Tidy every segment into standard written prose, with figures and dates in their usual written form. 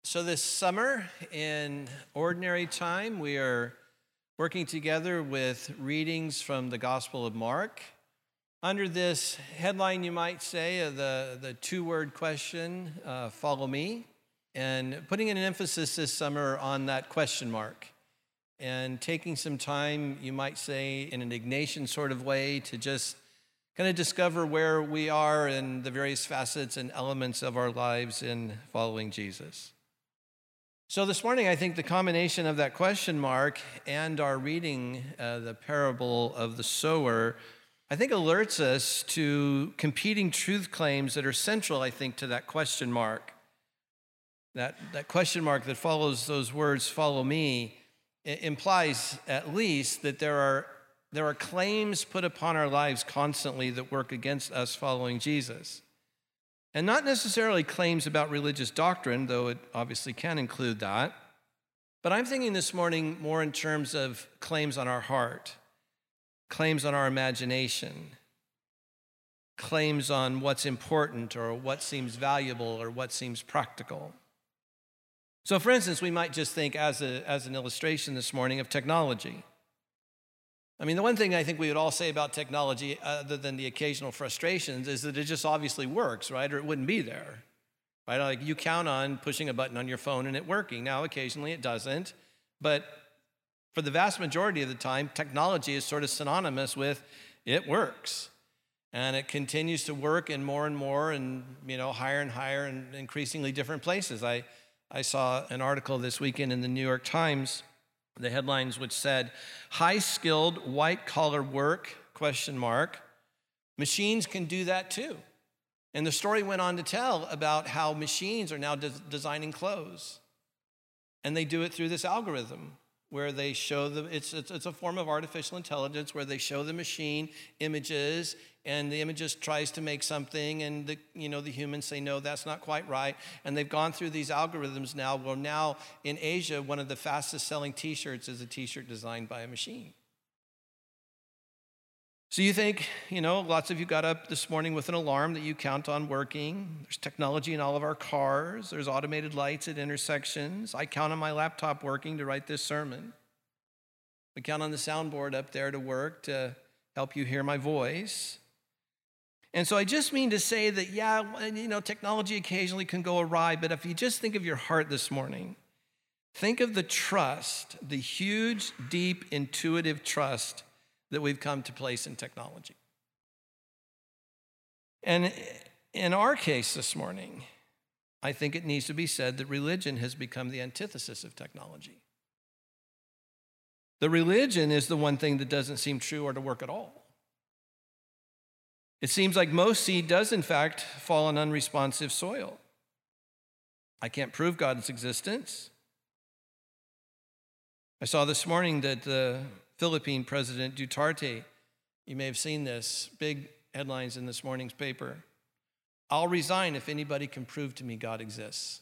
So this summer, in ordinary time, we are working together with readings from the Gospel of Mark. Under this headline, you might say, the two-word question, follow me, and putting an emphasis this summer on that question mark, and taking some time, you might say, in an Ignatian sort of way to just kind of discover where we are in the various facets and elements of our lives in following Jesus. So this morning, I think the combination of that question mark and our reading the parable of the sower, I think alerts us to competing truth claims that are central, I think, to that question mark. That question mark that follows those words, follow me, implies at least that there are claims put upon our lives constantly that work against us following Jesus. And not necessarily claims about religious doctrine, though it obviously can include that. But I'm thinking this morning more in terms of claims on our heart, claims on our imagination, claims on what's important or what seems valuable or what seems practical. So for instance, we might just think as an illustration this morning of technology. I mean, the one thing I think we would all say about technology, other than the occasional frustrations, is that it just obviously works, right? Or it wouldn't be there, right? Like you count on pushing a button on your phone and it working. Now, occasionally it doesn't, but for the vast majority of the time, technology is sort of synonymous with it works. And it continues to work in more and more and, higher and higher and increasingly different places. I saw an article this weekend in the New York Times, the headlines which said, high-skilled, white-collar work, ? Machines can do that too. And the story went on to tell about how machines are now designing clothes. And they do it through this algorithm where they show it's a form of artificial intelligence where they show the machine images and the images tries to make something and the humans say, no, that's not quite right. And they've gone through these algorithms now. Well, now in Asia, one of the fastest selling t-shirts is a t-shirt designed by a machine. So you think, lots of you got up this morning with an alarm that you count on working. There's technology in all of our cars. There's automated lights at intersections. I count on my laptop working to write this sermon. We count on the soundboard up there to work to help you hear my voice. And so I just mean to say that, technology occasionally can go awry, but if you just think of your heart this morning, think of the trust, the huge, deep, intuitive trust that we've come to place in technology. And in our case this morning, I think it needs to be said that religion has become the antithesis of technology. The religion is the one thing that doesn't seem true or to work at all. It seems like most seed does, in fact, fall on unresponsive soil. I can't prove God's existence. I saw this morning that the Philippine President Duterte, you may have seen this, big headlines in this morning's paper. I'll resign if anybody can prove to me God exists.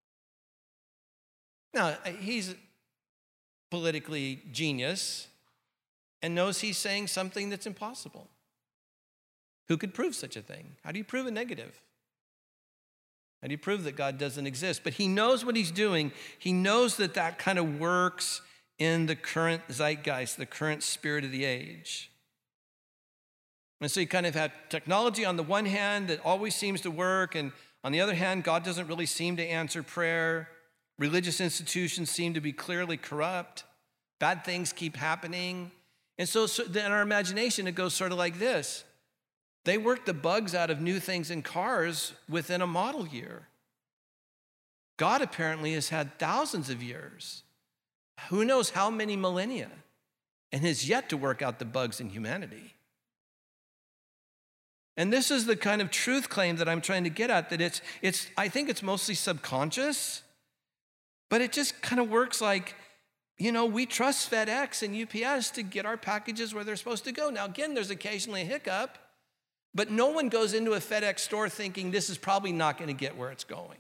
Now, he's politically genius and knows he's saying something that's impossible. Who could prove such a thing? How do you prove a negative? How do you prove that God doesn't exist? But he knows what he's doing. He knows that kind of works in the current zeitgeist, the current spirit of the age. And so you kind of have technology on the one hand that always seems to work, and on the other hand, God doesn't really seem to answer prayer. Religious institutions seem to be clearly corrupt. Bad things keep happening. And so in our imagination, it goes sort of like this. They work the bugs out of new things in cars within a model year. God apparently has had thousands of years, who knows how many millennia, and has yet to work out the bugs in humanity. And this is the kind of truth claim that I'm trying to get at, that I think it's mostly subconscious, but it just kind of works like, we trust FedEx and UPS to get our packages where they're supposed to go. Now, again, there's occasionally a hiccup, but no one goes into a FedEx store thinking this is probably not going to get where it's going.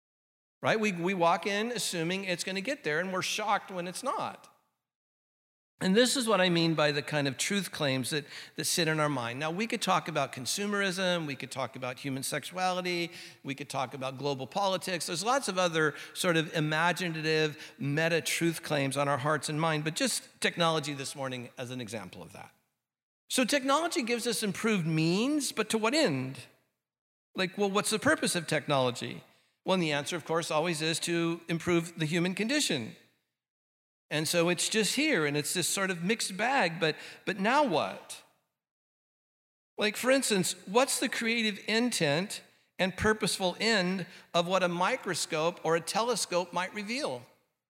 Right? We walk in assuming it's going to get there, and we're shocked when it's not. And this is what I mean by the kind of truth claims that sit in our mind. Now, we could talk about consumerism, we could talk about human sexuality, we could talk about global politics. There's lots of other sort of imaginative meta-truth claims on our hearts and mind, but just technology this morning as an example of that. So technology gives us improved means, but to what end? What's the purpose of technology? Well, and the answer, of course, always is to improve the human condition. And so it's just here, and it's this sort of mixed bag, but now what? For instance, what's the creative intent and purposeful end of what a microscope or a telescope might reveal?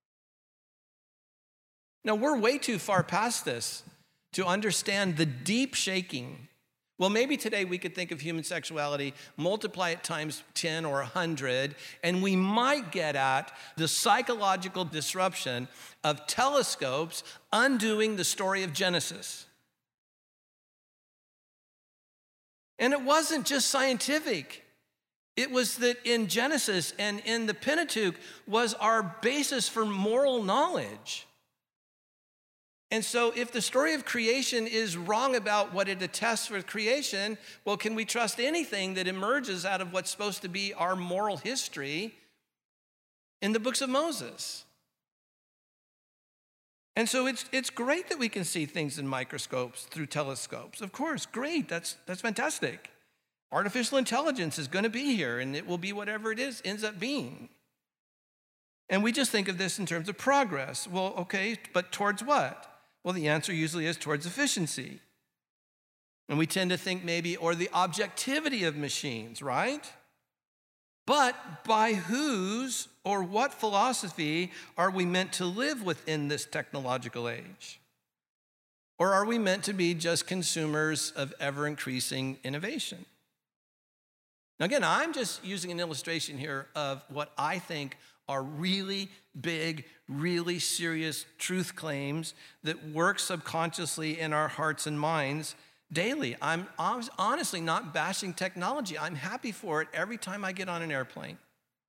Now, we're way too far past this to understand the deep shaking. Well, maybe today we could think of human sexuality, multiply it times 10 or 100, and we might get at the psychological disruption of telescopes undoing the story of Genesis. And it wasn't just scientific. It was that in Genesis and in the Pentateuch was our basis for moral knowledge. And so if the story of creation is wrong about what it attests for creation, well, can we trust anything that emerges out of what's supposed to be our moral history in the books of Moses? And so it's great that we can see things in microscopes through telescopes. Of course, great, that's fantastic. Artificial intelligence is going to be here, and it will be whatever it is, ends up being. And we just think of this in terms of progress. Well, okay, but towards what? Well, the answer usually is towards efficiency. And we tend to think maybe, or the objectivity of machines, right? But by whose or what philosophy are we meant to live within this technological age? Or are we meant to be just consumers of ever-increasing innovation? Now, again, I'm just using an illustration here of what I think are really big, really serious truth claims that work subconsciously in our hearts and minds daily. I'm honestly not bashing technology. I'm happy for it every time I get on an airplane.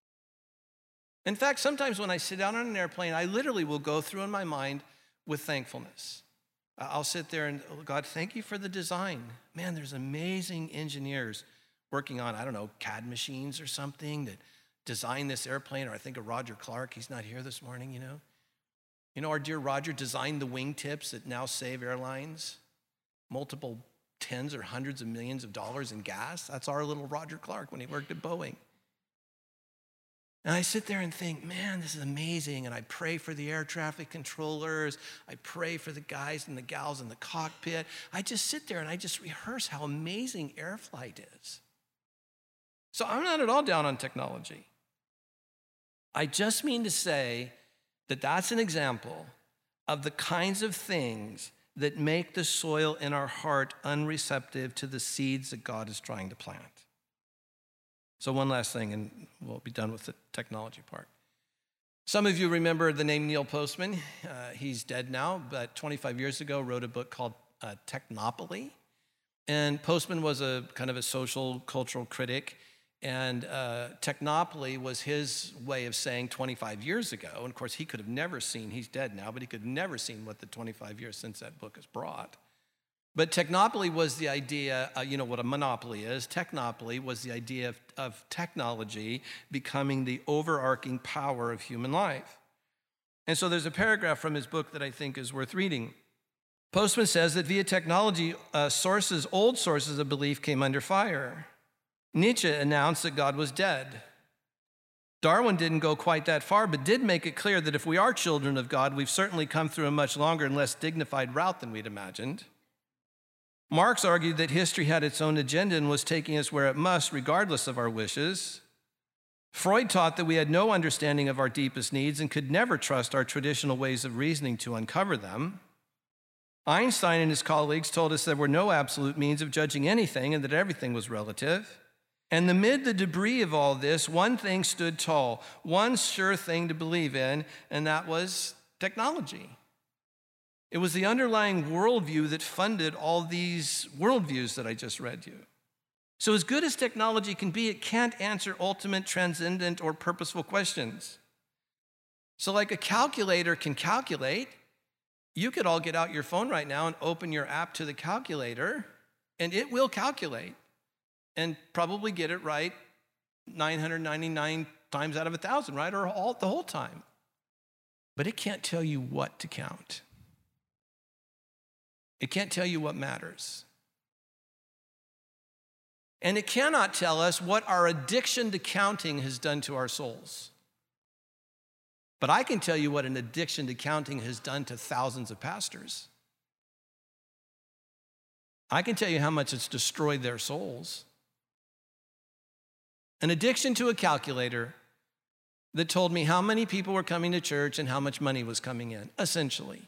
In fact, sometimes when I sit down on an airplane, I literally will go through in my mind with thankfulness. I'll sit there and, oh, God, thank you for the design. Man, there's amazing engineers working on, CAD machines or something that design this airplane. Or I think of Roger Clark. He's not here this morning, our dear Roger designed the wingtips that now save airlines multiple tens or hundreds of millions of dollars in gas. That's our little Roger Clark when he worked at Boeing. And I sit there and think, man, this is amazing. And I pray for the air traffic controllers. I pray for the guys and the gals in the cockpit. I just sit there and I just rehearse how amazing air flight is. So I'm not at all down on technology. I just mean to say that that's an example of the kinds of things that make the soil in our heart unreceptive to the seeds that God is trying to plant. So one last thing, and we'll be done with the technology part. Some of you remember the name Neil Postman. He's dead now, but 25 years ago wrote a book called Technopoly. And Postman was a kind of a social, cultural critic. And Technopoly was his way of saying 25 years ago. And of course, he could have never seen, he's dead now, but he could have never seen what the 25 years since that book has brought. But technopoly was the idea, what a monopoly is. Technopoly was the idea of technology becoming the overarching power of human life. And so there's a paragraph from his book that I think is worth reading. Postman says that via technology, old sources of belief came under fire. Nietzsche announced that God was dead. Darwin didn't go quite that far, but did make it clear that if we are children of God, we've certainly come through a much longer and less dignified route than we'd imagined. Marx argued that history had its own agenda and was taking us where it must, regardless of our wishes. Freud taught that we had no understanding of our deepest needs and could never trust our traditional ways of reasoning to uncover them. Einstein and his colleagues told us there were no absolute means of judging anything and that everything was relative. And amid the debris of all this, one thing stood tall, one sure thing to believe in, and that was technology. It was the underlying worldview that funded all these worldviews that I just read you. So as good as technology can be, it can't answer ultimate, transcendent, or purposeful questions. So like a calculator can calculate, You could all get out your phone right now and open your app to the calculator, and it will calculate and probably get it right 999 times out of 1,000, right? Or the whole time. But it can't tell you what to count. It can't tell you what matters. And it cannot tell us what our addiction to counting has done to our souls. But I can tell you what an addiction to counting has done to thousands of pastors. I can tell you how much it's destroyed their souls. An addiction to a calculator that told me how many people were coming to church and how much money was coming in, essentially.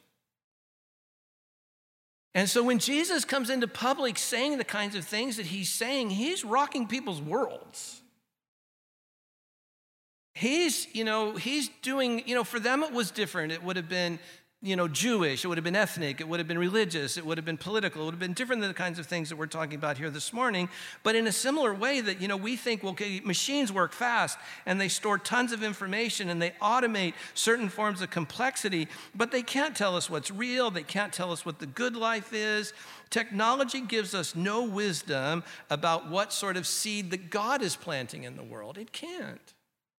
And so when Jesus comes into public saying the kinds of things that he's saying, he's rocking people's worlds. He's doing, for them it was different. It would have been, Jewish. It would have been ethnic. It would have been religious. It would have been political. It would have been different than the kinds of things that we're talking about here this morning. But in a similar way that, we think, okay, machines work fast and they store tons of information and they automate certain forms of complexity, but they can't tell us what's real. They can't tell us what the good life is. Technology gives us no wisdom about what sort of seed that God is planting in the world. It can't.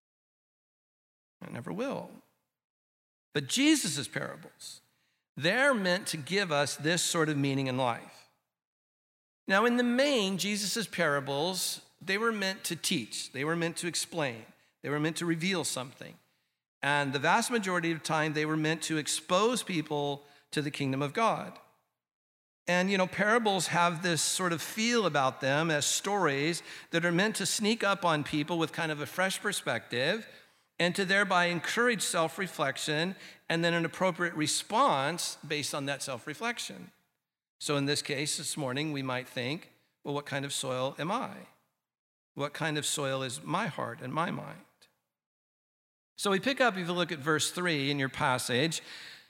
It never will. But Jesus' parables, they're meant to give us this sort of meaning in life. Now, in the main, Jesus' parables, they were meant to teach. They were meant to explain. They were meant to reveal something. And the vast majority of time, they were meant to expose people to the kingdom of God. And, parables have this sort of feel about them as stories that are meant to sneak up on people with kind of a fresh perspective and to thereby encourage self-reflection and then an appropriate response based on that self-reflection. So in this case, this morning, we might think, well, what kind of soil am I? What kind of soil is my heart and my mind? So we pick up, if you look at verse 3 in your passage,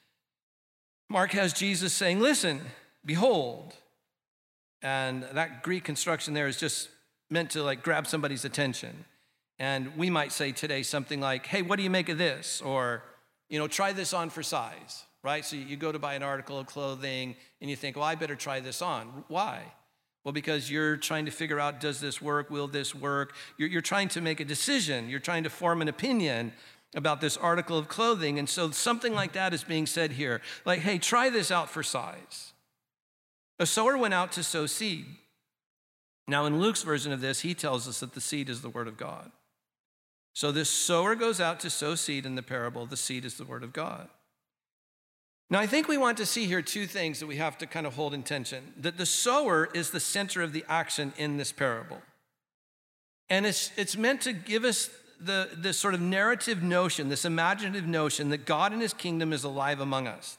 Mark has Jesus saying, listen, behold. And that Greek construction there is just meant to grab somebody's attention. And we might say today something like, hey, what do you make of this? Or, try this on for size, right? So you go to buy an article of clothing and you think, well, I better try this on. Why? Well, because you're trying to figure out, does this work? Will this work? You're trying to make a decision. You're trying to form an opinion about this article of clothing. And so something like that is being said here. Like, hey, try this out for size. A sower went out to sow seed. Now, in Luke's version of this, he tells us that the seed is the word of God. So this sower goes out to sow seed in the parable. The seed is the word of God. Now, I think we want to see here two things that we have to kind of hold in tension. That the sower is the center of the action in this parable. And it's meant to give us this sort of narrative notion, this imaginative notion that God and his kingdom is alive among us.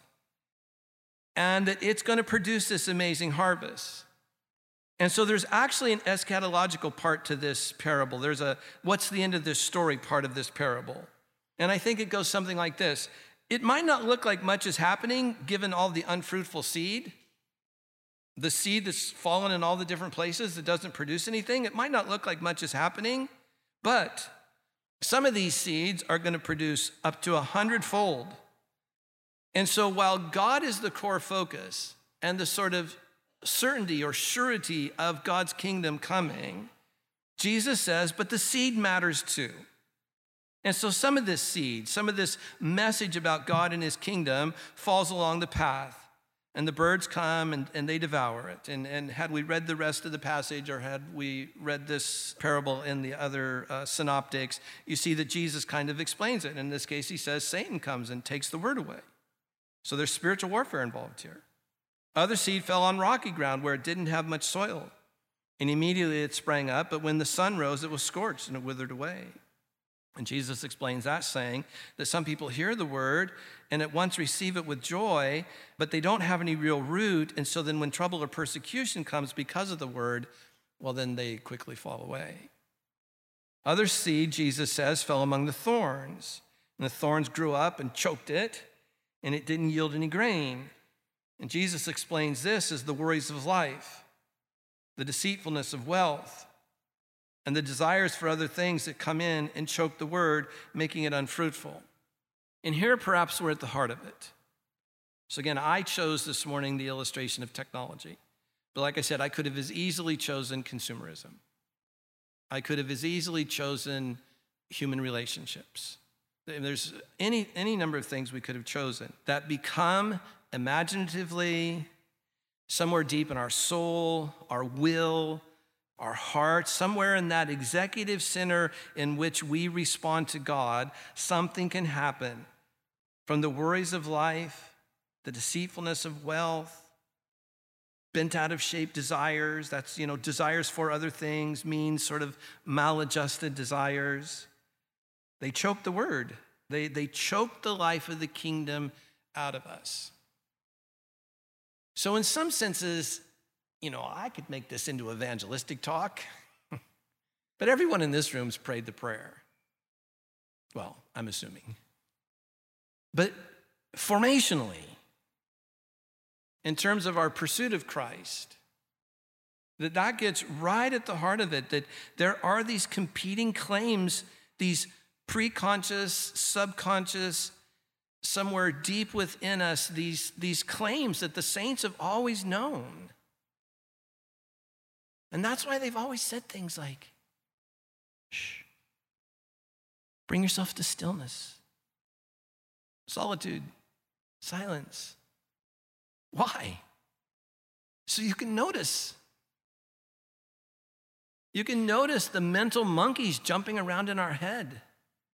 And that it's going to produce this amazing harvest. And so there's actually an eschatological part to this parable. There's a what's the end of this story part of this parable. And I think it goes something like this. It might not look like much is happening given all the unfruitful seed, the seed that's fallen in all the different places that doesn't produce anything. It might not look like much is happening, but some of these seeds are going to produce up to 100-fold. And so while God is the core focus and the sort of certainty or surety of God's kingdom coming, Jesus says, but the seed matters too. And so some of this seed, some of this message about God and his kingdom falls along the path, and the birds come and they devour it. And had we read the rest of the passage, or had we read this parable in the other synoptics, you see that Jesus kind of explains it. In this case, he says Satan comes and takes the word away. So there's spiritual warfare involved here. Other seed fell on rocky ground where it didn't have much soil. And immediately it sprang up, but when the sun rose, it was scorched and it withered away. And Jesus explains that, saying that some people hear the word and at once receive it with joy, but they don't have any real root. And so then when trouble or persecution comes because of the word, well, then they quickly fall away. Other seed, Jesus says, fell among the thorns. And the thorns grew up and choked it, and it didn't yield any grain. And Jesus explains this as the worries of life, the deceitfulness of wealth, and the desires for other things that come in and choke the word, making it unfruitful. And here perhaps we're at the heart of it. So again, I chose this morning the illustration of technology. But like I said, I could have as easily chosen consumerism. I could have as easily chosen human relationships. There's any number of things we could have chosen that become imaginatively somewhere deep in our soul, our will, our heart, somewhere in that executive center in which we respond to God, something can happen from the worries of life, the deceitfulness of wealth, bent out of shape desires. That's, desires for other things means sort of maladjusted desires. They choke the word. They choke the life of the kingdom out of us. So in some senses, I could make this into evangelistic talk, but everyone in this room's prayed the prayer. Well, I'm assuming. But formationally, in terms of our pursuit of Christ, that gets right at the heart of it, that there are these competing claims, these preconscious, subconscious, somewhere deep within us, these claims that the saints have always known. And that's why they've always said things like, shh, bring yourself to stillness, solitude, silence. Why? So you can notice. You can notice the mental monkeys jumping around in our head.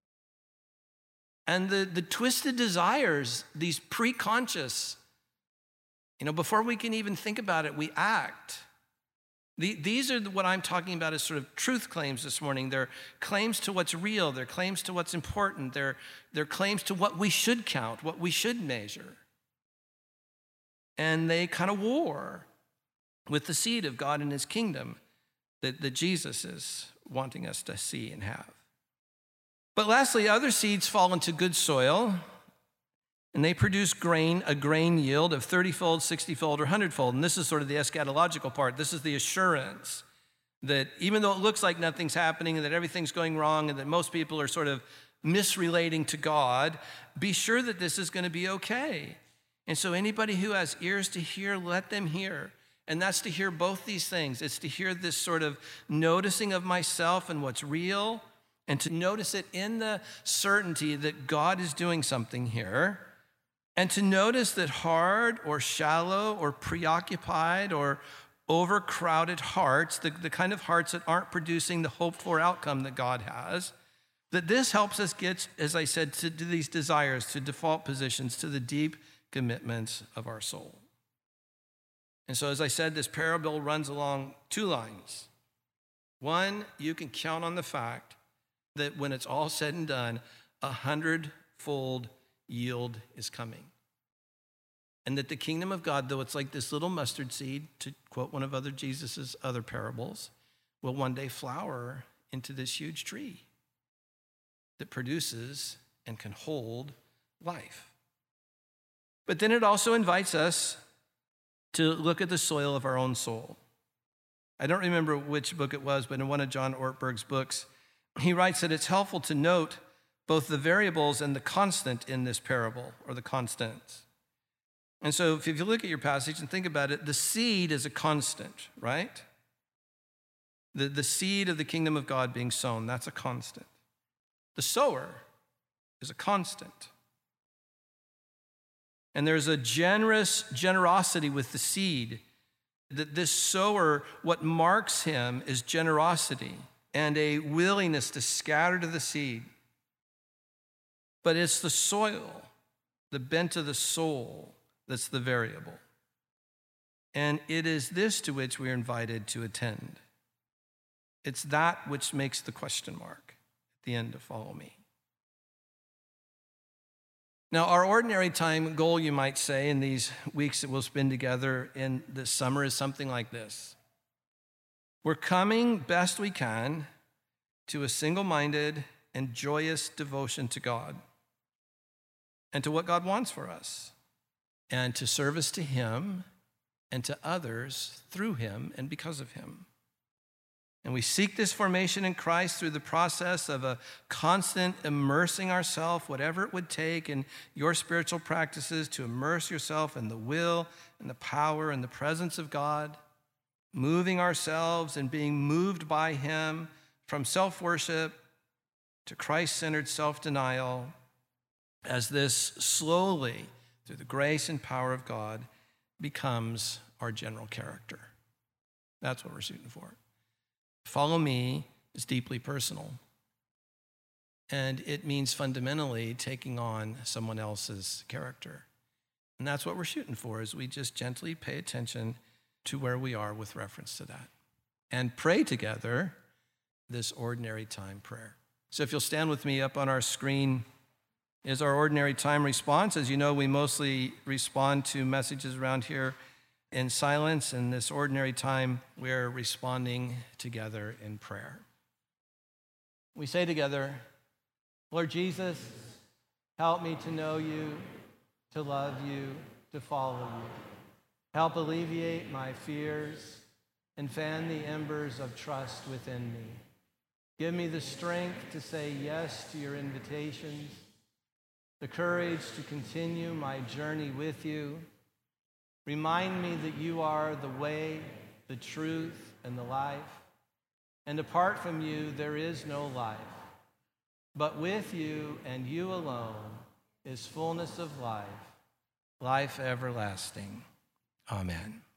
And the twisted desires, these preconscious, before we can even think about it, we act. These are what I'm talking about as sort of truth claims this morning. They're claims to what's real. They're claims to what's important. They're claims to what we should count, what we should measure. And they kind of war with the seed of God and his kingdom that Jesus is wanting us to see and have. But lastly, other seeds fall into good soil, and they produce a grain yield of 30-fold, 60-fold, or 100-fold. And this is sort of the eschatological part. This is the assurance that even though it looks like nothing's happening and that everything's going wrong and that most people are sort of misrelating to God, be sure that this is going to be okay. And so anybody who has ears to hear, let them hear. And that's to hear both these things. It's to hear this sort of noticing of myself and what's real, and to notice it in the certainty that God is doing something here, and to notice that hard or shallow or preoccupied or overcrowded hearts, the kind of hearts that aren't producing the hoped-for outcome that God has, that this helps us get, as I said, to these desires, to default positions, to the deep commitments of our soul. And so, as I said, this parable runs along two lines. One, you can count on the fact that when it's all said and done, 100-fold yield is coming. And that the kingdom of God, though it's like this little mustard seed, to quote one of Jesus's other parables, will one day flower into this huge tree that produces and can hold life. But then it also invites us to look at the soil of our own soul. I don't remember which book it was, but in one of John Ortberg's books, he writes that it's helpful to note both the variables and the constant in this parable, or the constants. And so if you look at your passage and think about it, the seed is a constant, right? The seed of the kingdom of God being sown, that's a constant. The sower is a constant. And there's a generosity with the seed. That this sower, what marks him is generosity and a willingness to scatter to the seed. But it's the soil, the bent of the soul, that's the variable. And it is this to which we are invited to attend. It's that which makes the question mark at the end of follow me. Now, our ordinary time goal, you might say, in these weeks that we'll spend together in this summer is something like this. We're coming best we can to a single-minded and joyous devotion to God and to what God wants for us, and to service to him and to others through him and because of him. And we seek this formation in Christ through the process of a constant immersing ourselves, whatever it would take in your spiritual practices, to immerse yourself in the will and the power and the presence of God, moving ourselves and being moved by him from self-worship to Christ-centered self-denial, as this slowly, through the grace and power of God, becomes our general character. That's what we're shooting for. Follow me is deeply personal. And it means fundamentally taking on someone else's character. And that's what we're shooting for, is we just gently pay attention to where we are with reference to that. And pray together this ordinary time prayer. So if you'll stand with me, up on our screen is our ordinary time response. As you know, we mostly respond to messages around here in silence. In this ordinary time, we're responding together in prayer. We say together, Lord Jesus, help me to know you, to love you, to follow you. Help alleviate my fears and fan the embers of trust within me. Give me the strength to say yes to your invitations, the courage to continue my journey with you. Remind me that you are the way, the truth, and the life. And apart from you, there is no life. But with you and you alone is fullness of life, life everlasting. Amen.